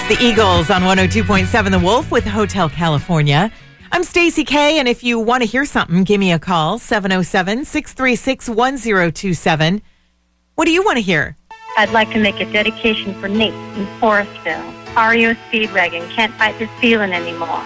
the Eagles on 102.7 The Wolf with Hotel California. I'm Stacey K, and if you want to hear something, give me a call, 707-636-1027. What do you want to hear? I'd like to make a dedication for Nate in Forestville. REO Speedwagon, can't fight this feeling anymore.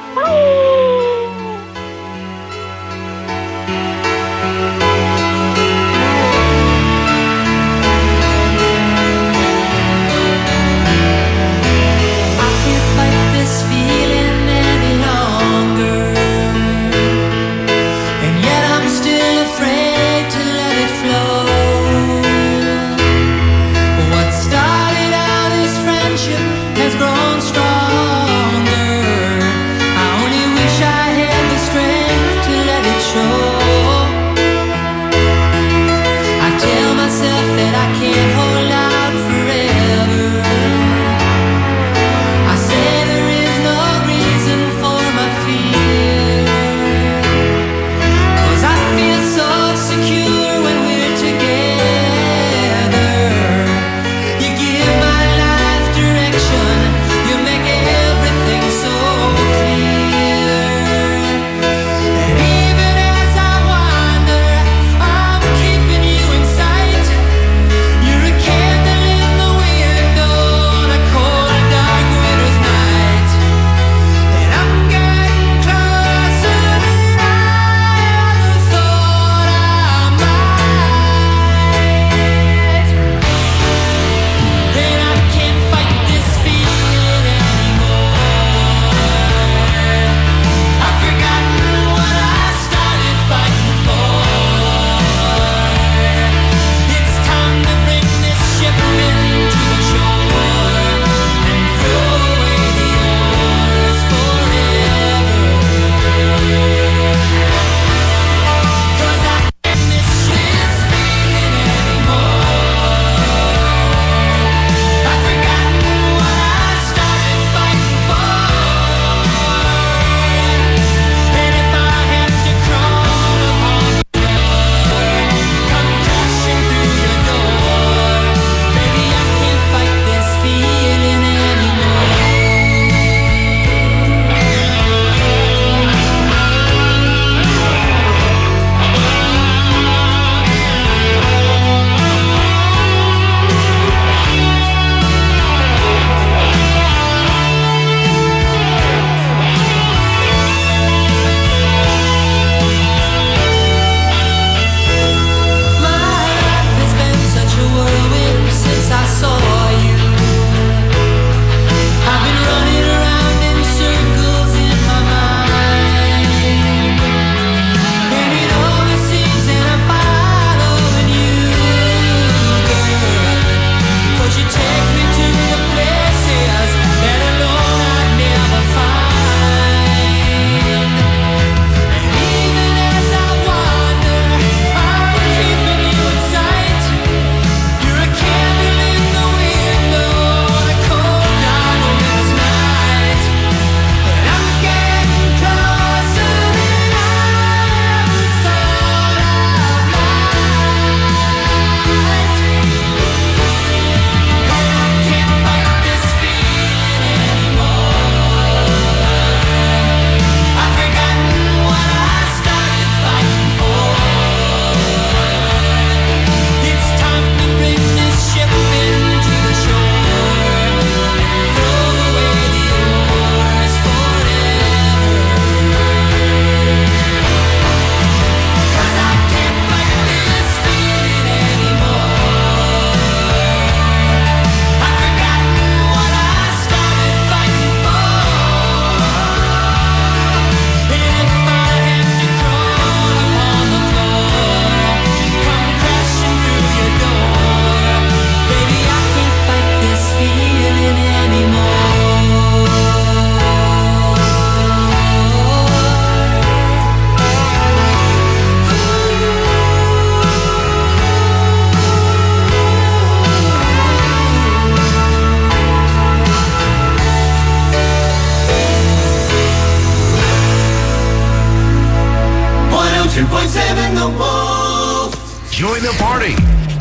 Join the party.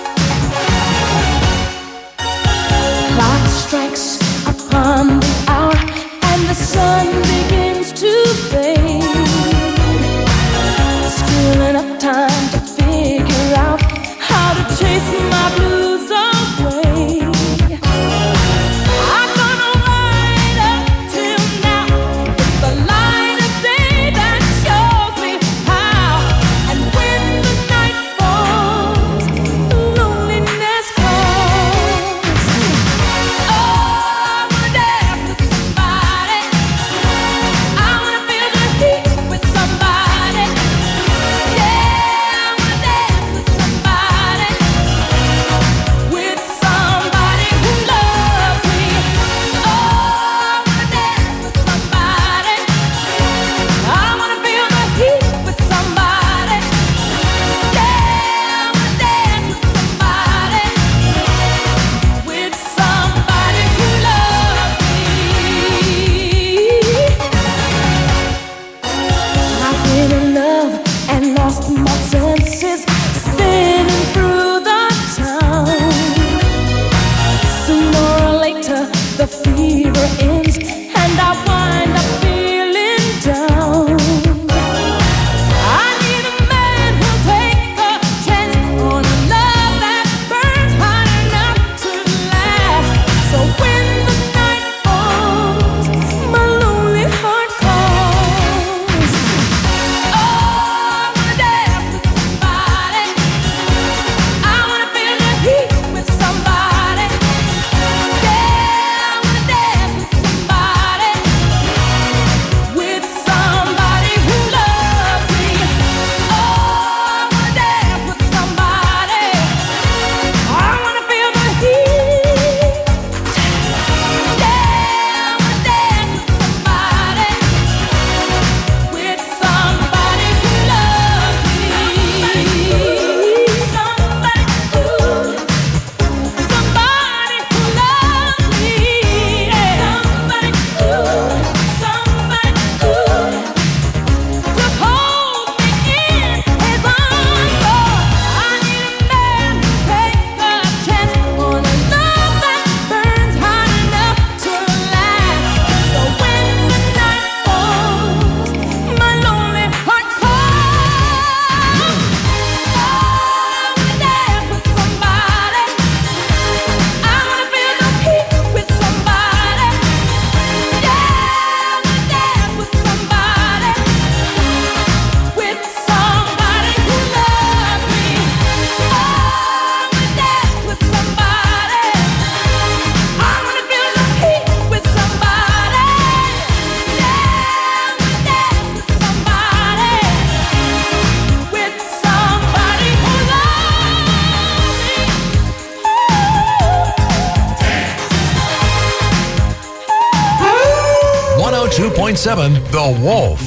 102.7 The Wolf.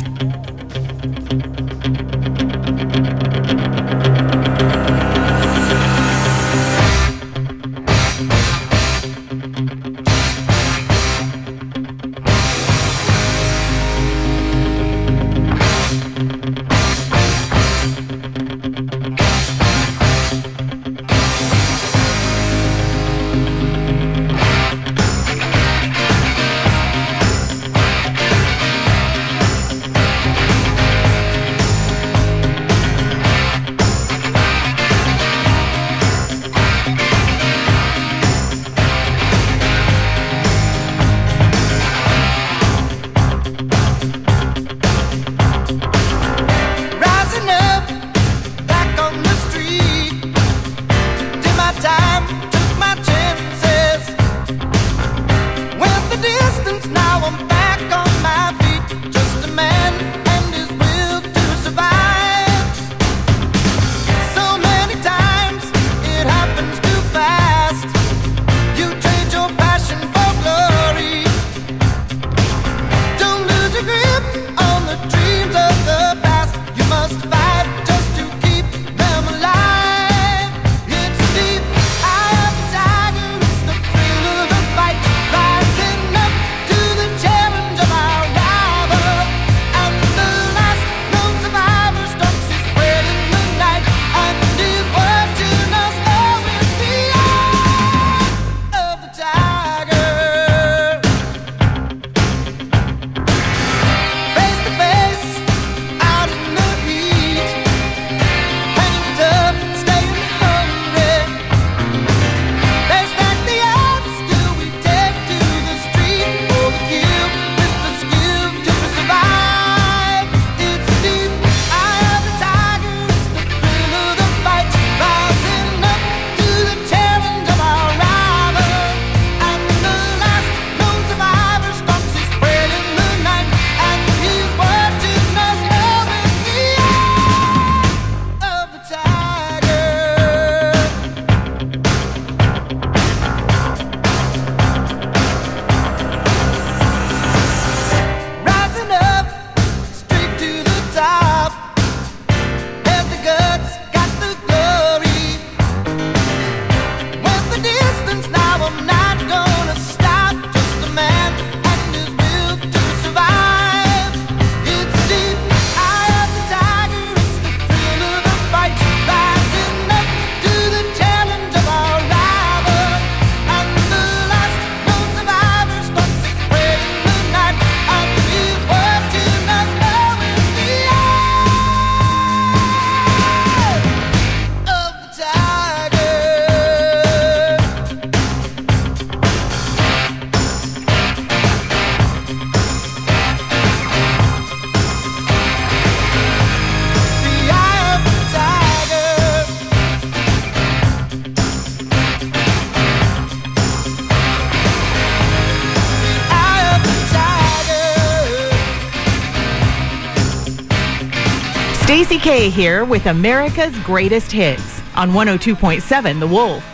Stacey K here with America's Greatest Hits on 102.7 The Wolf.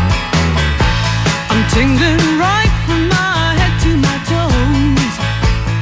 Tingling right from my head to my toes.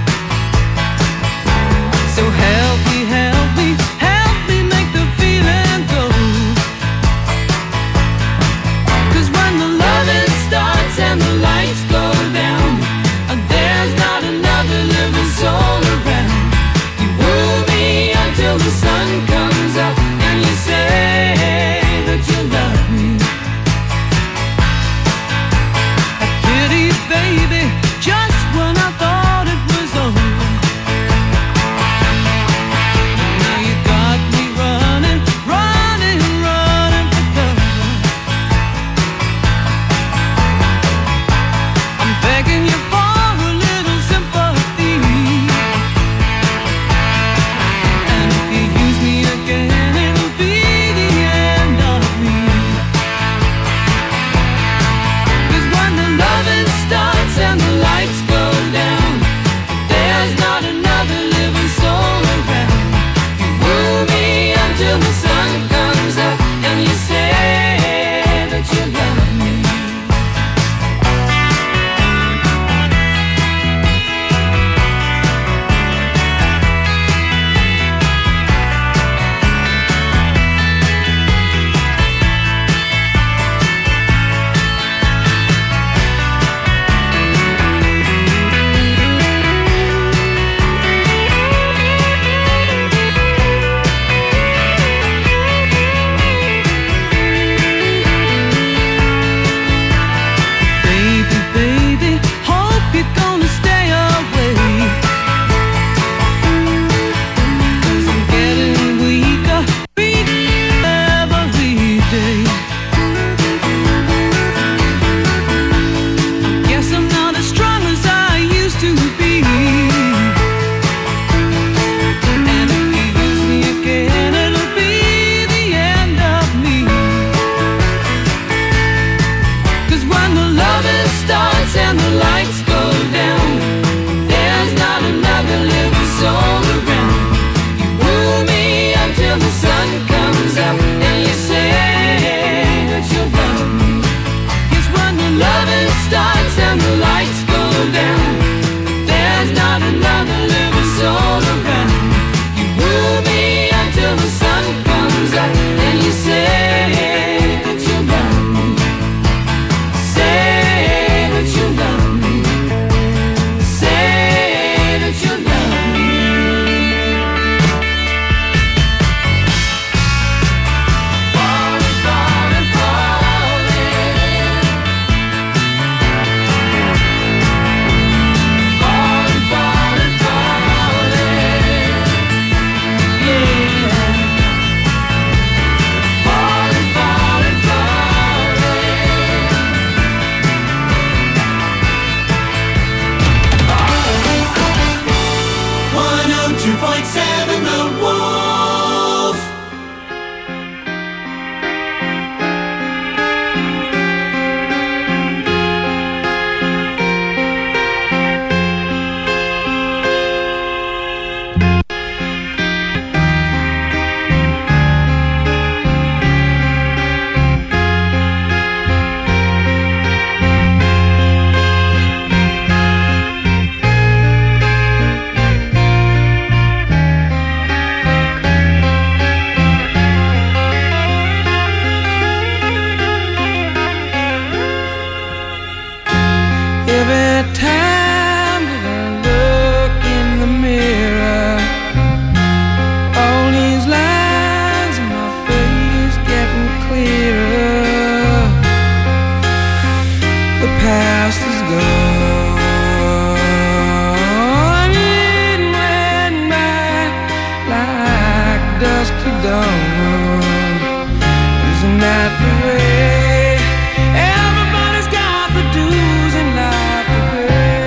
done. Isn't that the way? Everybody's got the dues in life to pay.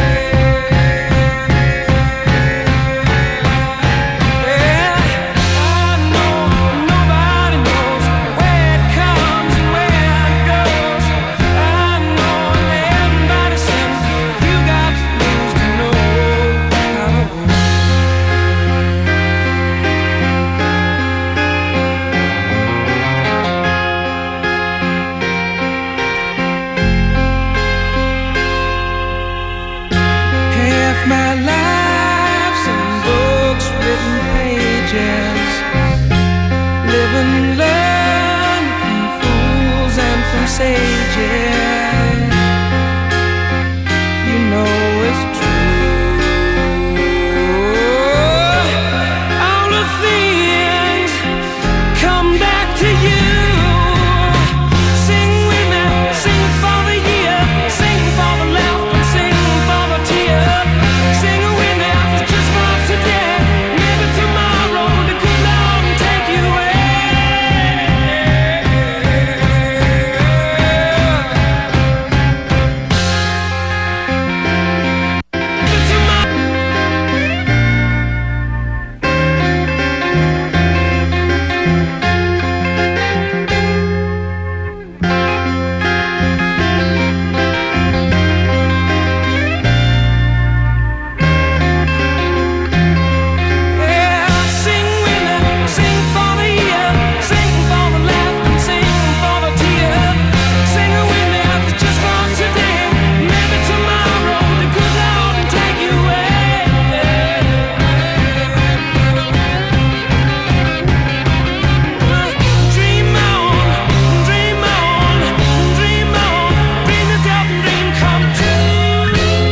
Yeah, I know nobody knows where it comes and where it goes. I know everybody says you got dues to know how to win. Half my life's in books, written pages. Live and learn from fools and from sages. You know it's true. All the things come back to you. Sing with me, sing for the year, sing for the laughter, sing for the tear. Sing with me, just for today. Maybe tomorrow the good Lord will take you away. Maybe tomorrow. Yeah, sing with me, sing for the year, sing for the laughter, sing for the tear. Sing with me, just for today. Maybe tomorrow the good Lord will take you away. Dream on, dream on, dream on, dream it up and dream come true.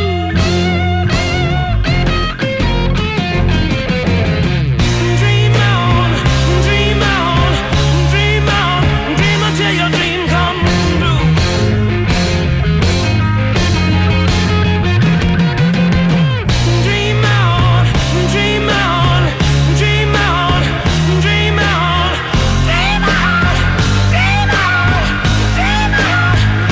Dream on, dream on, dream on, dream until your dream come true. Dream on, dream on, dream on, dream on, dream on, dream on, dream on.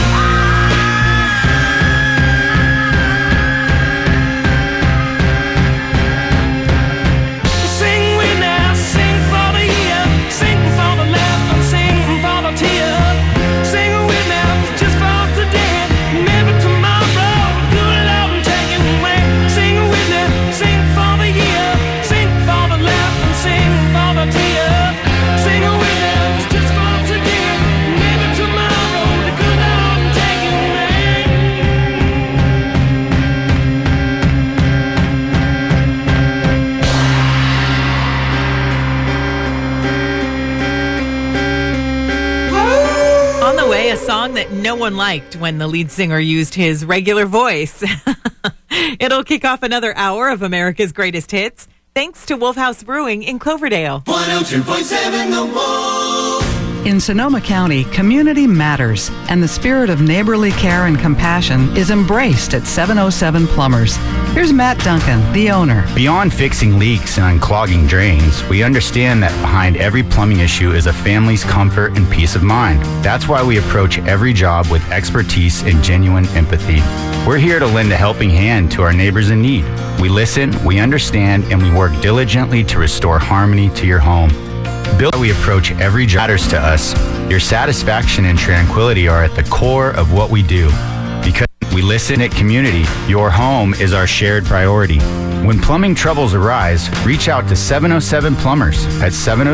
Sing with me, sing for the year, sing for the laughter, sing for the tear. Sing with me, just for today. Maybe tomorrow, good Lord will take you away. Sing with me, sing for the year, sing for the laughter, sing for the tear. Sing with me, just for today. Maybe tomorrow, the good Lord will take you away. On the way, a song that no one liked when the lead singer used his regular voice. It'll kick off another hour of America's Greatest Hits, thanks to Wolf House Brewing in Cloverdale. 102.7 The Wolf. In Sonoma County, community matters, and the spirit of neighborly care and compassion is embraced at 707 Plumbers. Here's Matt Duncan, the owner. Beyond fixing leaks and unclogging drains, we understand that behind every plumbing issue is a family's comfort and peace of mind. That's why we approach every job with expertise and genuine empathy. We're here to lend a helping hand to our neighbors in need. We listen, we understand, and we work diligently to restore harmony to your home. We approach every job matters to us. Your satisfaction and tranquility are at the core of what we do. Because we listen at community, your home is our shared priority. When plumbing troubles arise, reach out to 707 Plumbers at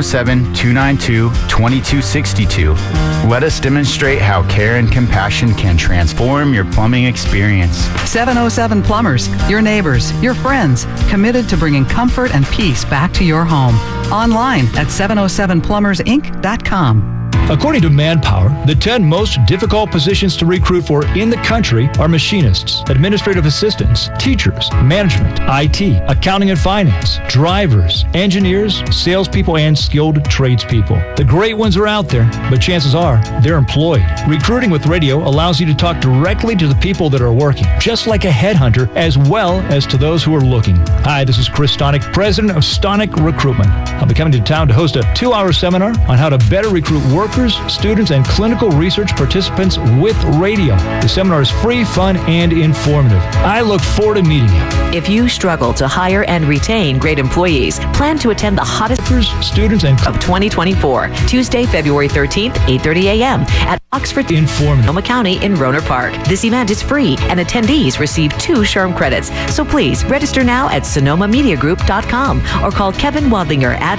707-292-2262. Let us demonstrate how care and compassion can transform your plumbing experience. 707 Plumbers, your neighbors, your friends, committed to bringing comfort and peace back to your home. Online at 707plumbersinc.com. According to Manpower, the 10 most difficult positions to recruit for in the country are machinists, administrative assistants, teachers, management, IT, accounting and finance, drivers, engineers, salespeople, and skilled tradespeople. The great ones are out there, but chances are they're employed. Recruiting with radio allows you to talk directly to the people that are working, just like a headhunter, as well as to those who are looking. Hi, this is Chris Stonick, president of Stonick Recruitment. I'll be coming to town to host a 2-hour seminar on how to better recruit workers, students, and clinical research participants with radio. The seminar is free, fun, and informative. I look forward to meeting you. If you struggle to hire and retain great employees, plan to attend the hottest students and of 2024, Tuesday, February 13th, 8:30 a.m. at Oxford Sonoma County in Rohnert Park. This event is free and attendees receive 2 SHRM credits. So please register now at sonomamediagroup.com or call Kevin Wadlinger at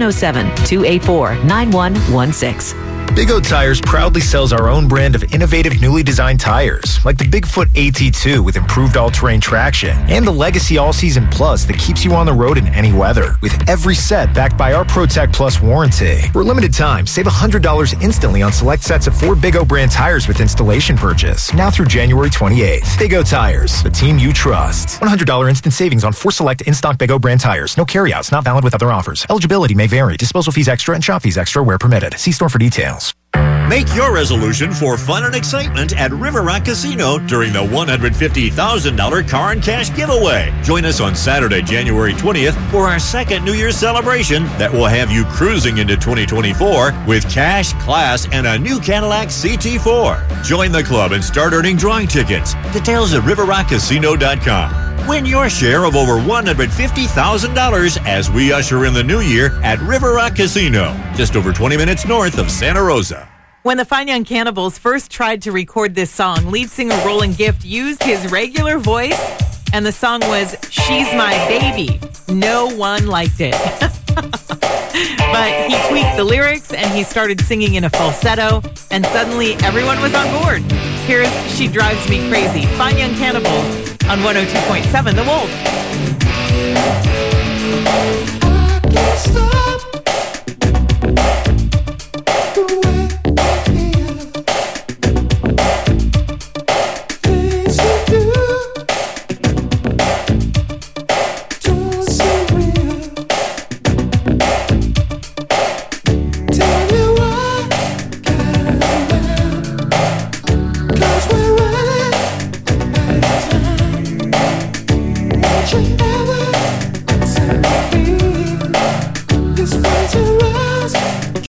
707-284-9116. Big O Tires proudly sells our own brand of innovative newly designed tires, like the Bigfoot AT2 with improved all-terrain traction and the Legacy All-Season Plus that keeps you on the road in any weather, with every set backed by our ProTech Plus warranty. For a limited time, save $100 instantly on select sets of 4 Big O brand tires with installation purchase, now through January 28th. Big O Tires, the team you trust. $100 instant savings on 4 select in-stock Big O brand tires. No carryouts, not valid with other offers. Eligibility may vary. Disposal fees extra and shop fees extra where permitted. See store for details. Make your resolution for fun and excitement at River Rock Casino during the $150,000 car and cash giveaway. Join us on Saturday, January 20th for our second New Year's celebration that will have you cruising into 2024 with cash, class, and a new Cadillac CT4. Join the club and start earning drawing tickets. Details at riverrockcasino.com. Win your share of over $150,000 as we usher in the new year at River Rock Casino, just over 20 minutes north of Santa Rosa. When the Fine Young Cannibals first tried to record this song, lead singer Roland Gift used his regular voice, and the song was She's My Baby. No one liked it. But he tweaked the lyrics, and he started singing in a falsetto, and suddenly everyone was on board. Here's She Drives Me Crazy. Fine Young Cannibals on 102.7 The Wolf.